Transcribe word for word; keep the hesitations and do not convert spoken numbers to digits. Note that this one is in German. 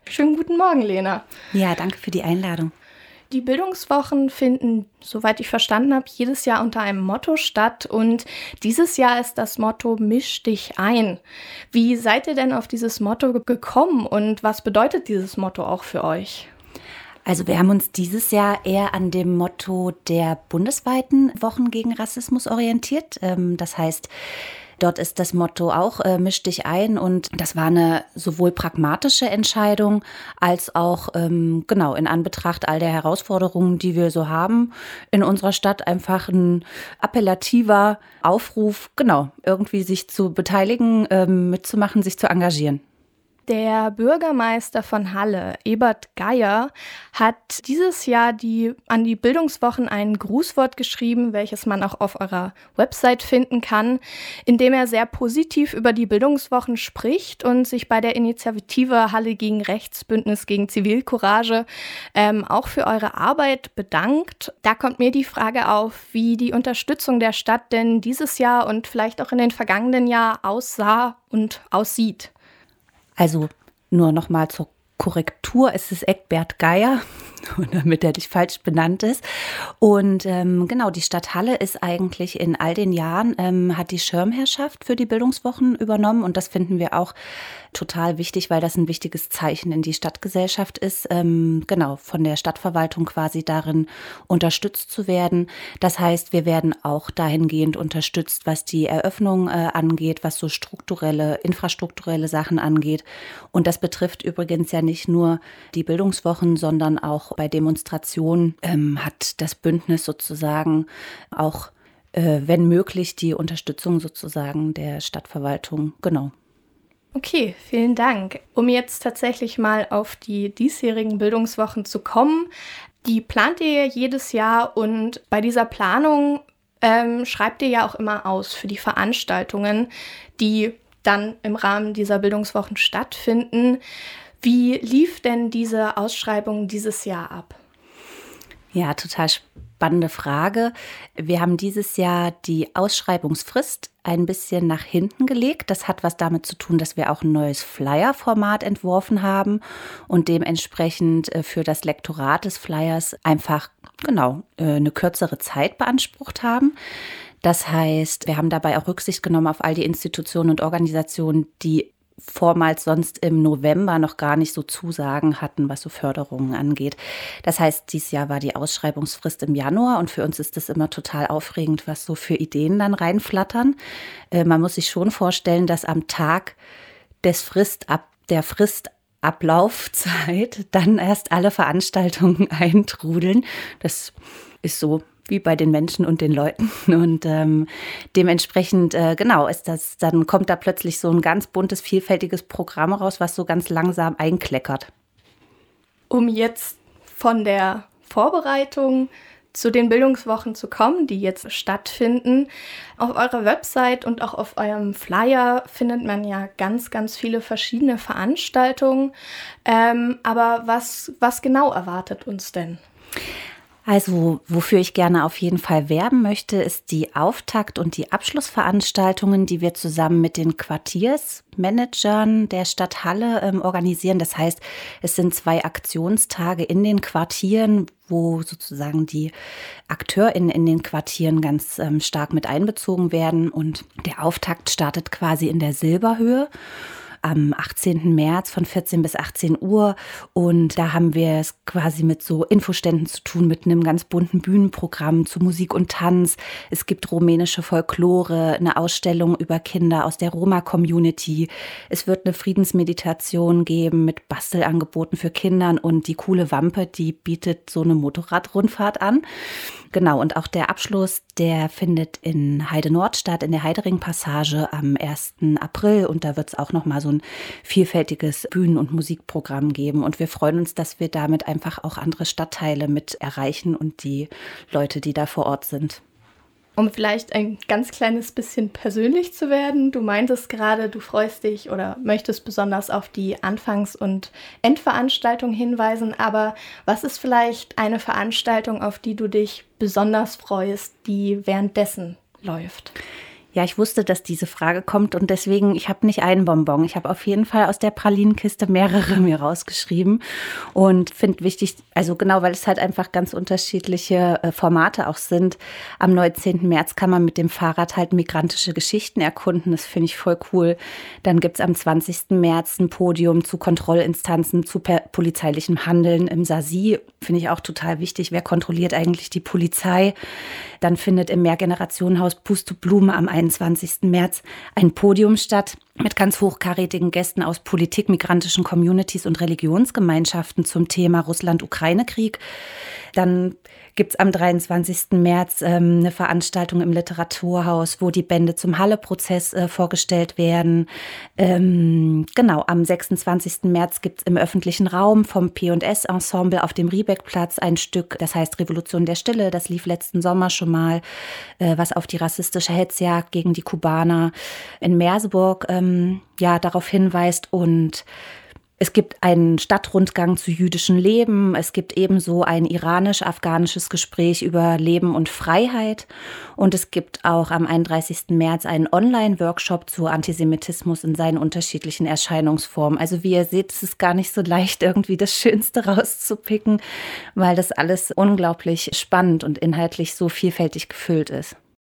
Schönen guten Morgen, Lena. Ja, danke für die Einladung. Die Bildungswochen finden, soweit ich verstanden habe, jedes Jahr unter einem Motto statt. Und dieses Jahr ist das Motto Misch dich ein. Wie seid ihr denn auf dieses Motto gekommen und was bedeutet dieses Motto auch für euch? Also wir haben uns dieses Jahr eher an dem Motto der bundesweiten Wochen gegen Rassismus orientiert. Das heißt, dort ist das Motto auch, äh, misch dich ein, und das war eine sowohl pragmatische Entscheidung als auch, ähm, genau, in Anbetracht all der Herausforderungen, die wir so haben in unserer Stadt, einfach ein appellativer Aufruf, genau, irgendwie sich zu beteiligen, ähm, mitzumachen, sich zu engagieren. Der Bürgermeister von Halle, Ebert Geier, hat dieses Jahr die, an die Bildungswochen ein Grußwort geschrieben, welches man auch auf eurer Website finden kann, in dem er sehr positiv über die Bildungswochen spricht und sich bei der Initiative Halle gegen Rechts, Bündnis gegen Zivilcourage ähm, auch für eure Arbeit bedankt. Da kommt mir die Frage auf, wie die Unterstützung der Stadt denn dieses Jahr und vielleicht auch in den vergangenen Jahren aussah und aussieht. Also nur noch mal zur Korrektur, es ist Egbert Geier, damit er nicht falsch benannt ist. Und ähm, genau, die Stadt Halle ist eigentlich in all den Jahren, ähm, hat die Schirmherrschaft für die Bildungswochen übernommen. Und das finden wir auch total wichtig, weil das ein wichtiges Zeichen in die Stadtgesellschaft ist, ähm, genau, von der Stadtverwaltung quasi darin unterstützt zu werden. Das heißt, wir werden auch dahingehend unterstützt, was die Eröffnung äh, angeht, was so strukturelle, infrastrukturelle Sachen angeht. Und das betrifft übrigens ja nicht nur die Bildungswochen, sondern auch bei Demonstrationen ähm, hat das Bündnis sozusagen auch, äh, wenn möglich, die Unterstützung sozusagen der Stadtverwaltung, genau. Okay, vielen Dank. Um jetzt tatsächlich mal auf die diesjährigen Bildungswochen zu kommen, die plant ihr jedes Jahr und bei dieser Planung ähm, schreibt ihr ja auch immer aus für die Veranstaltungen, die dann im Rahmen dieser Bildungswochen stattfinden. Wie lief denn diese Ausschreibung dieses Jahr ab? Ja, total spannende Frage. Wir haben dieses Jahr die Ausschreibungsfrist ein bisschen nach hinten gelegt. Das hat was damit zu tun, dass wir auch ein neues Flyer-Format entworfen haben und dementsprechend für das Lektorat des Flyers einfach, genau, eine kürzere Zeit beansprucht haben. Das heißt, wir haben dabei auch Rücksicht genommen auf all die Institutionen und Organisationen, die vormals sonst im November noch gar nicht so Zusagen hatten, was so Förderungen angeht. Das heißt, dieses Jahr war die Ausschreibungsfrist im Januar und für uns ist das immer total aufregend, was so für Ideen dann reinflattern. Äh, man muss sich schon vorstellen, dass am Tag des Fristab, der Fristablaufzeit dann erst alle Veranstaltungen eintrudeln. Das ist so wie bei den Menschen und den Leuten. Und ähm, dementsprechend, äh, genau, ist das, dann kommt da plötzlich so ein ganz buntes, vielfältiges Programm raus, was so ganz langsam einkleckert. Um jetzt von der Vorbereitung zu den Bildungswochen zu kommen, die jetzt stattfinden. Auf eurer Website und auch auf eurem Flyer findet man ja ganz, ganz viele verschiedene Veranstaltungen. Ähm, aber was, was genau erwartet uns denn? Also, wofür ich gerne auf jeden Fall werben möchte, ist die Auftakt- und die Abschlussveranstaltungen, die wir zusammen mit den Quartiersmanagern der Stadt Halle ähm, organisieren. Das heißt, es sind zwei Aktionstage in den Quartieren, wo sozusagen die AkteurInnen in den Quartieren ganz ähm, stark mit einbezogen werden. Und der Auftakt startet quasi in der Silberhöhe am achtzehnten März von vierzehn bis achtzehn Uhr. Und da haben wir es quasi mit so Infoständen zu tun, mit einem ganz bunten Bühnenprogramm zu Musik und Tanz. Es gibt rumänische Folklore, eine Ausstellung über Kinder aus der Roma-Community. Es wird eine Friedensmeditation geben mit Bastelangeboten für Kinder und die coole Wampe, die bietet so eine Motorradrundfahrt an. Genau, und auch der Abschluss, der findet in Heide Nord statt, in der Heidering-Passage am ersten April. Und da wird es auch nochmal so ein vielfältiges Bühnen- und Musikprogramm geben. Und wir freuen uns, dass wir damit einfach auch andere Stadtteile mit erreichen und die Leute, die da vor Ort sind. Um vielleicht ein ganz kleines bisschen persönlich zu werden, du meintest gerade, du freust dich oder möchtest besonders auf die Anfangs- und Endveranstaltung hinweisen, aber was ist vielleicht eine Veranstaltung, auf die du dich besonders freust, die währenddessen läuft? Ja, ich wusste, dass diese Frage kommt und deswegen, ich habe nicht einen Bonbon. Ich habe auf jeden Fall aus der Pralinenkiste mehrere mir rausgeschrieben und finde wichtig, also genau, weil es halt einfach ganz unterschiedliche äh, Formate auch sind. Am neunzehnten März kann man mit dem Fahrrad halt migrantische Geschichten erkunden. Das finde ich voll cool. Dann gibt's am zwanzigsten März ein Podium zu Kontrollinstanzen, zu polizeilichem Handeln im Sasi. Finde ich auch total wichtig. Wer kontrolliert eigentlich die Polizei? Dann findet im Mehrgenerationenhaus Pusteblume am einundzwanzigsten März ein Podium statt mit ganz hochkarätigen Gästen aus Politik, migrantischen Communities und Religionsgemeinschaften zum Thema Russland-Ukraine-Krieg. Dann gibt es am dreiundzwanzigsten März ähm, eine Veranstaltung im Literaturhaus, wo die Bände zum Halle-Prozess äh, vorgestellt werden. Ähm, genau, am sechsundzwanzigsten März gibt es im öffentlichen Raum vom P und S-Ensemble auf dem Riebeckplatz ein Stück, das heißt Revolution der Stille. Das lief letzten Sommer schon mal, äh, was auf die rassistische Hetzjagd gegen die Kubaner in Merseburg ähm, ja, darauf hinweist. Und es gibt einen Stadtrundgang zu jüdischem Leben. Es gibt ebenso ein iranisch-afghanisches Gespräch über Leben und Freiheit. Und es gibt auch am einunddreißigsten März einen Online-Workshop zu Antisemitismus in seinen unterschiedlichen Erscheinungsformen. Also wie ihr seht, es ist gar nicht so leicht, irgendwie das Schönste rauszupicken, weil das alles unglaublich spannend und inhaltlich so vielfältig gefüllt ist.